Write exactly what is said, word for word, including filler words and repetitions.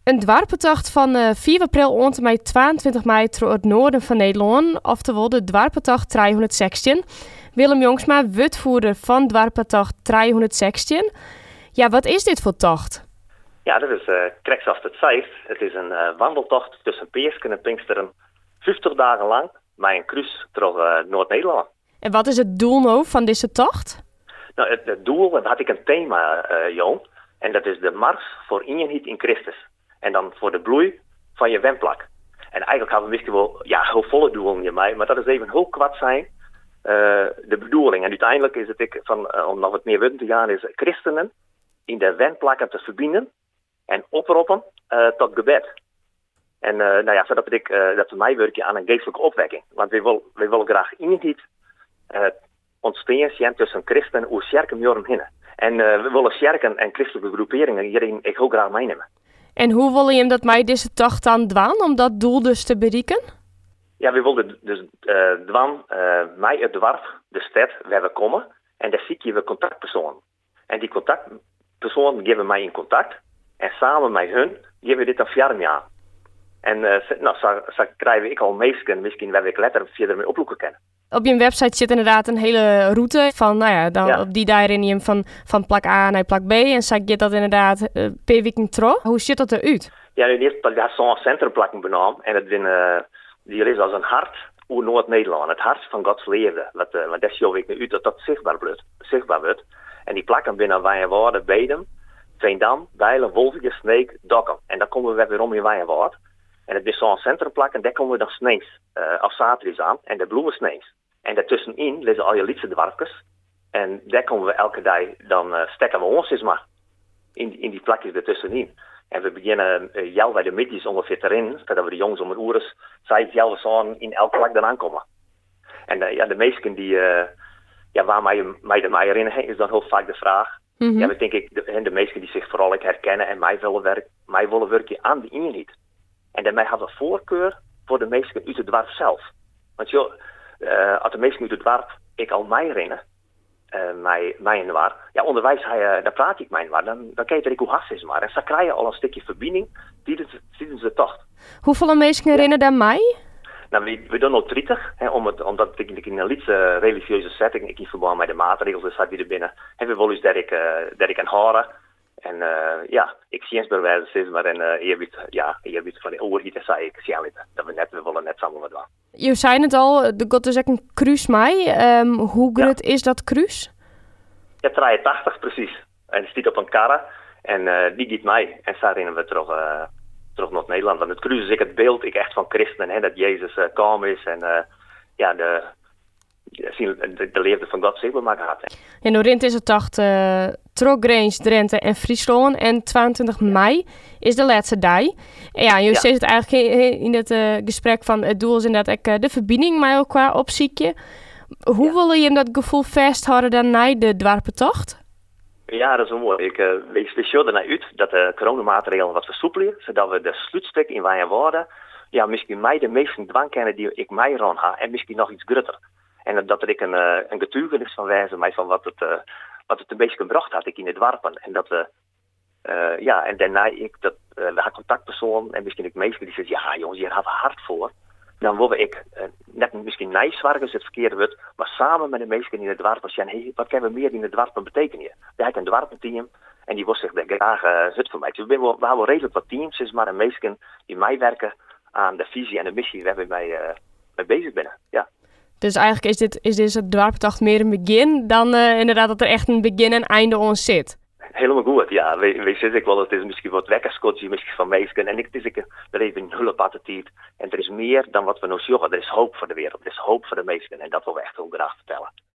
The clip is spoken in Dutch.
Een dwarpentocht van uh, vier april en met tweeëntwintig mei door het noorden van Nederland, oftewel de dwarpentocht driehonderdzestien. Willem Jongsma, woordvoerder van dwarpentocht driehonderdzestien. Ja, wat is dit voor tocht? Ja, dat is uh, kreks als het zegt. Het is een uh, wandeltocht tussen Peersken en Pinksteren, vijftig dagen lang, met een cruise door uh, Noord-Nederland. En wat is het doel nou van deze tocht? Nou, het, het doel, daar had ik een thema, uh, Joon. En dat is de mars voor eenheid in Christus. En dan voor de bloei van je wemplak. En eigenlijk hebben we misschien wel ja, heel volle doelen in mij, maar dat is even heel kwart zijn. Uh, de bedoeling. En uiteindelijk is het ik van, uh, om nog wat meer weten te gaan, is christenen in de wemplakken te verbinden en oproepen uh, tot gebed. En uh, nou ja, dat betekent uh, dat voor mij werk je aan een geestelijke opwekking. Want we willen we wil graag eenheid uh, ontstaan zijn tussen christenen hoe sterke jaren heen. En uh, we willen sterken en christelijke groeperingen hierin ik heel graag meenemen. En hoe wil je hem dat mij deze tocht dan dwan om dat doel dus te bereiken? Ja, we wilden dus uh, dwan uh, mij het dwarf, de stad waar we komen. En daar zie je we contactpersonen. En die contactpersonen geven mij in contact. En samen met hun geven we dit een vier aan. En uh, nou, zo, zo krijgen ik al meestal misschien waar ik later verder mee oploeken kennen. Op je website zit inderdaad een hele route van, nou ja, dan ja. op die daarin je hem van, van plak A naar plak B. En zag je dat inderdaad uh, per week terug. Hoe ziet dat eruit? Ja, in eerste plaats, dat is zo'n centrumplakken benoemd. En het uh, die is als een hart voor Noord-Nederland. Het hart van Gods leven. Wat, uh, wat dat is jouw uit dat dat zichtbaar wordt. Zichtbaar wordt. En die plakken binnen Weijenwoorden, Bedum, Veendam, Bijlen, Wolvingen, Sneek, Dokkum. En dan komen we weer om in Weijenwoord. En het is zo'n centrumplak en daar komen we dan sneeuws. Uh, of zaterdags aan. En de bloemen sneeuws. En daartussenin liggen al je liedse dwarfjes. En daar komen we elke dag, dan uh, stekken we ons eens maar. In, in die plakjes ertussenin. En we beginnen uh, jou bij de middags ongeveer te rennen. Zodat we de jongens om een uur zij jou zo in elke plak dan aankomen. En uh, ja, de meesten die, uh, ja, waar mij, mij de mij herinneren, is dan heel vaak de vraag. Mm-hmm. Ja, we denk ik, de, de meesten die zich vooral herkennen en mij willen, werk, mij willen werken aan de eenheid. En daarmee hebben we voorkeur voor de meesten uit het dwarf zelf. Want joh, uh, als de meesten uit het dwarf ik al mij herinner, uh, mij, mij in de war, ja, onderwijs, hij, uh, daar praat ik mij in de war, dan, dan kijk je ik hoe hard is maar. En zo krijg je al een stukje verbinding, die zien ze toch. Hoeveel meesten herinneren dan mij? Nou, we, we doen ook dertig, hè, om het, omdat ik in een lietse religieuze setting, ik in verband met de maatregelen, dus zat we er binnen, en we willen dus dat ik, uh, dat ik aan horen. En uh, ja, ik zie eens bij wijze van maar en uh, eerbied, ja, eerbied van de overheid, zei ik, zie je dat we net, we willen net samen wat doen. Je zei het al, er gaat dus ook een cruise mee. Um, hoe groot ja. is dat cruise? Ja, drieëntachtig precies. En die staat op een karre en uh, die gaat mee. En zo rennen we terug, uh, terug naar Nederland. Want het cruise is ik het beeld ik echt van christenen, hè, dat Jezus uh, kwam is en uh, ja, de... De, de leefde van God zichtbaar maken had. En door is het tocht uh, Trogreens, Drenthe en Friesland. En tweeëntwintig mei is de laatste dag. En ja, je ja. zegt het eigenlijk in het uh, gesprek van het doel is inderdaad ook, uh, de verbinding met elkaar opzieken. Hoe ja. wil je hem dat gevoel vasthouden dan na de dwarpentocht? Ja, dat is wel mooi. Ik uh, wees er naar uit dat de coronamaatregelen wat versoepelen, zodat we de sluitstuk in Weijenwoorden, ja, misschien mij de meeste dwang kennen die ik mij rond ha en misschien nog iets groter. En dat er ik een, uh, een getuigenis van wijze mij van wat het, uh, wat het een beetje gebracht had ik in het dwarpen. En dat we, uh, ja, en daarna ik dat, uh, we hadden contactpersoon en misschien ik meesten die zeggen, ja jongens, hier hebben we hard voor. Dan wilde ik, uh, net misschien nijswargers het verkeerde wordt, maar samen met de meesten in het dwarpen zeggen, hey, wat kunnen we meer in het dwarpen betekenen? We hebben een dwarpenteam en die wil zich daar graag uh, zut van mij. Dus we hebben wel redelijk wat teams, is maar een meesten die mij werken aan de visie en de missie waar we mee, uh, mee bezig zijn. Ja. Dus eigenlijk is dit is deze dwarpentocht meer een begin dan uh, inderdaad dat er echt een begin en einde ons zit. Helemaal goed, ja. We, we zitten wel, het is misschien wat wekkerskotje, misschien van meesken. En ik, het is ik, er even een hulpatitiet. En er is meer dan wat we nog zeggen. Er is hoop voor de wereld. Er is hoop voor de meesten. En dat willen we echt heel graag vertellen.